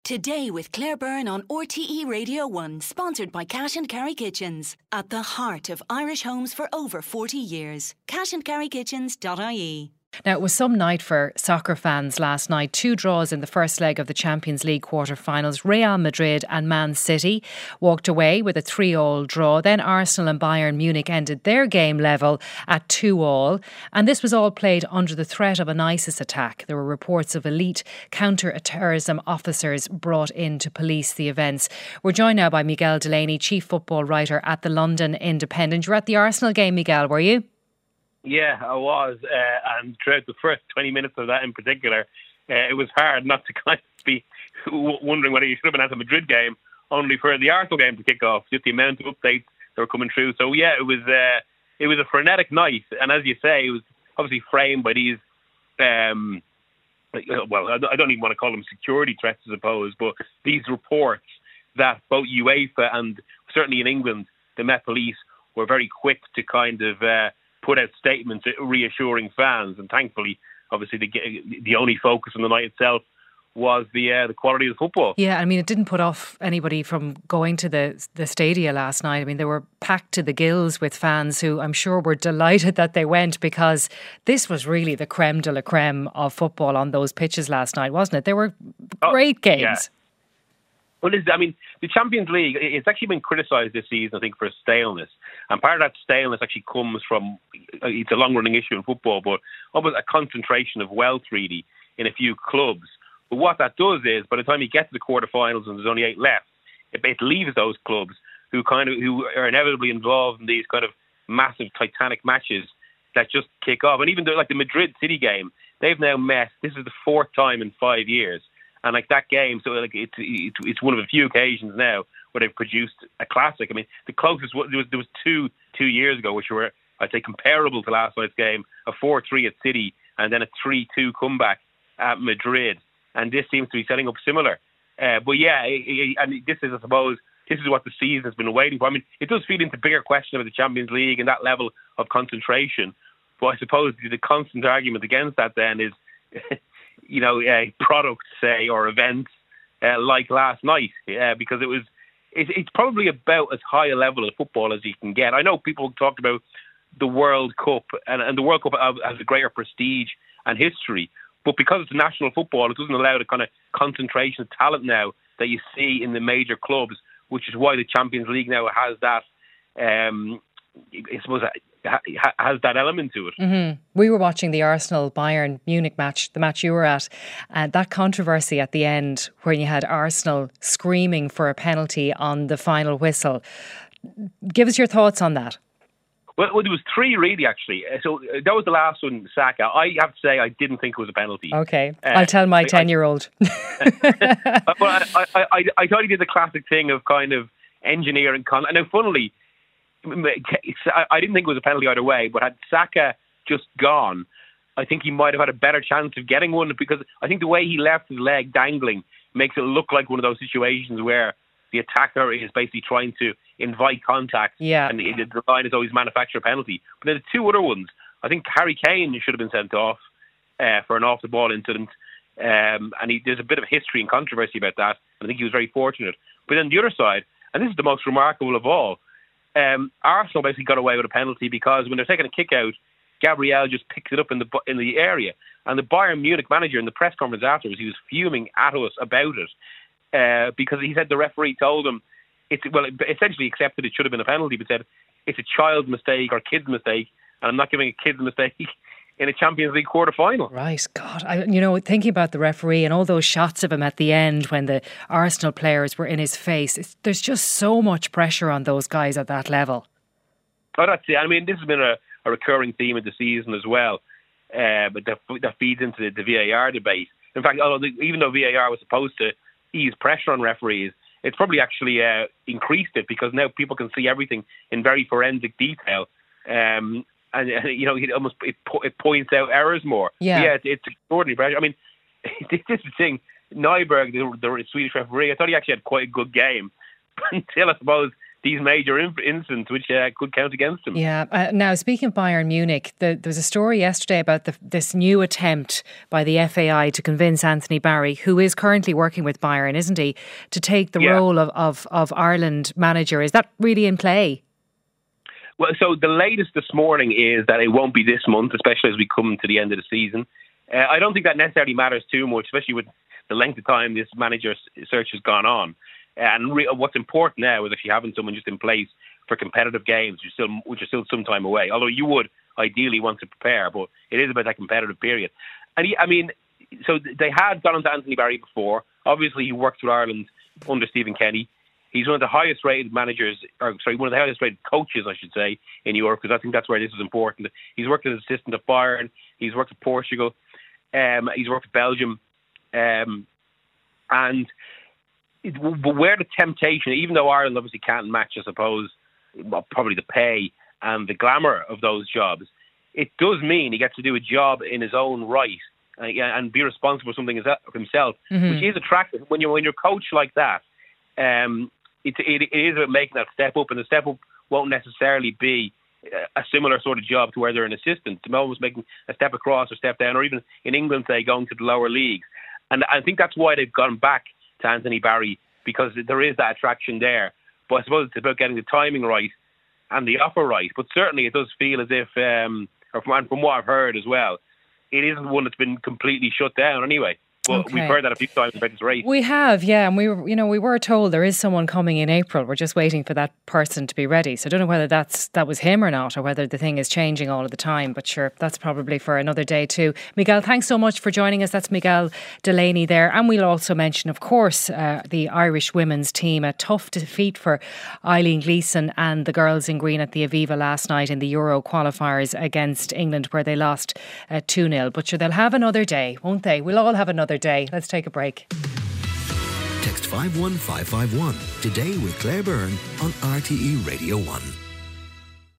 Today with Claire Byrne on RTE Radio 1, sponsored by Cash and Carry Kitchens. At the heart of Irish homes for over 40 years. cashandcarrykitchens.ie. Now, it was some night for soccer fans last night. 2 draws in the first leg of the Champions League quarter-finals. Real Madrid and Man City walked away with a 3-3 draw. Then Arsenal and Bayern Munich ended their game level at 2-2. And this was all played under the threat of an ISIS attack. There were reports of elite counter-terrorism officers brought in to police the events. We're joined now by Miguel Delaney, chief football writer at the London Independent. You were at the Arsenal game, Miguel, were you? Yeah, I was, and throughout the first 20 minutes of that in particular, it was hard not to kind of be wondering whether you should have been at the Madrid game, only for the Arsenal game to kick off, just the amount of updates that were coming through. So yeah, it was a frenetic night, and as you say, it was obviously framed by these, well, I don't even want to call them security threats, I suppose, but these reports that both UEFA and certainly in England, the Met Police were very quick to kind of put out statements reassuring fans, and thankfully, obviously, the only focus on the night itself was the quality of the football. Yeah, I mean, it didn't put off anybody from going to the stadia last night. I mean, they were packed to the gills with fans who I'm sure were delighted that they went, because this was really the creme de la creme of football on those pitches last night, wasn't it? There were great games. Yeah. Well, the Champions League, it's actually been criticised this season, I think, for staleness. And part of that staleness actually comes from, it's a long-running issue in football, but almost a concentration of wealth, really, in a few clubs. But what that does is, by the time you get to the quarterfinals and there's only 8 left, it leaves those clubs who are inevitably involved in these kind of massive Titanic matches that just kick off. And even though, like the Madrid City game, they've now met, this is the 4th time in 5 years. And like that game, so like it's one of a few occasions now where they've produced a classic. I mean, the closest there was two years ago, which were, I'd say, comparable to last night's game: a 4-3 at City and then a 3-2 comeback at Madrid. And this seems to be setting up similar. But yeah, and this is, I suppose, this is what the season has been waiting for. I mean, it does feed into bigger question about the Champions League and that level of concentration. But I suppose the constant argument against that then is. A product, say, or events like last night, because it's probably about as high a level of football as you can get. I know people talked about the World Cup, and the World Cup has a greater prestige and history, but because it's national football, it doesn't allow the kind of concentration of talent now that you see in the major clubs, which is why the Champions League now has that, I suppose, has that element to it. Mm-hmm. We were watching the Arsenal-Bayern Munich match, the match you were at, and that controversy at the end where you had Arsenal screaming for a penalty on the final whistle. Give us your thoughts on that. Well, there was 3 really, actually. So that was the last one, Saka. I have to say I didn't think it was a penalty. Okay, I'll tell my 10-year-old. But I thought he did the classic thing of kind of engineering. And now, funnily, I didn't think it was a penalty either way, but had Saka just gone, I think he might have had a better chance of getting one, because I think the way he left his leg dangling makes it look like one of those situations where the attacker is basically trying to invite contact, and the line is always manufacture a penalty. But then the 2 other ones, I think Harry Kane should have been sent off for an off-the-ball incident, and there's a bit of history and controversy about that, and I think he was very fortunate. But then the other side, and this is the most remarkable of all, Arsenal basically got away with a penalty because when they're taking a kick out, Gabriel just picks it up in the area, and the Bayern Munich manager in the press conference afterwards, he was fuming at us about it because he said the referee told him essentially accepted it should have been a penalty, but said it's a child's mistake or kid's mistake, and I'm not giving a kid's mistake in a Champions League quarter-final. Right, God. Thinking about the referee and all those shots of him at the end when the Arsenal players were in his face, there's just so much pressure on those guys at that level. Oh, that's it. I mean, this has been a recurring theme of the season as well, but that feeds into the VAR debate. In fact, even though VAR was supposed to ease pressure on referees, it's probably actually increased it, because now people can see everything in very forensic detail. And it points out errors more. Yeah, it's extraordinary pressure. I mean, this is the thing. Neuberg, the Swedish referee, I thought he actually had quite a good game until I suppose these major incidents which could count against him. Yeah. Now, speaking of Bayern Munich, there was a story yesterday about this new attempt by the FAI to convince Anthony Barry, who is currently working with Bayern, isn't he, to take the role of Ireland manager. Is that really in play? Well, so the latest this morning is that it won't be this month, especially as we come to the end of the season. I don't think that necessarily matters too much, especially with the length of time this manager search has gone on. And what's important now is actually having someone just in place for competitive games, which are still some time away. Although you would ideally want to prepare, but it is about that competitive period. And so they had gone on to Anthony Barry before. Obviously, he worked with Ireland under Stephen Kenny. He's one of the highest rated one of the highest rated coaches, I should say, in Europe, because I think that's where this is important. He's worked as assistant at Bayern. He's worked at Portugal. He's worked at Belgium. But where the temptation, even though Ireland obviously can't match, I suppose, probably the pay and the glamour of those jobs, it does mean he gets to do a job in his own right and be responsible for something himself, which is attractive. When you're a coach like that, it is about making that step up, and the step up won't necessarily be a similar sort of job to where they're an assistant. They're almost making a step across or step down, or even in England, say, going to the lower leagues. And I think that's why they've gone back to Anthony Barry, because there is that attraction there. But I suppose it's about getting the timing right and the offer right. But certainly it does feel as if, and from what I've heard as well, it isn't one that's been completely shut down anyway. Well, we've heard that a few times about this race. We have, yeah, and we were told there is someone coming in April. We're just waiting for that person to be ready. So I don't know whether that was him or not, or whether the thing is changing all of the time. But sure, that's probably for another day too. Miguel, thanks so much for joining us. That's Miguel Delaney there. And we'll also mention, of course, the Irish women's team. A tough defeat for Eileen Gleeson and the girls in green at the Aviva last night in the Euro qualifiers against England, where they lost 2-0. But sure, they'll have another day, won't they? We'll all have another day. Let's take a break. Text 51551 today with Claire Byrne on RTE Radio 1.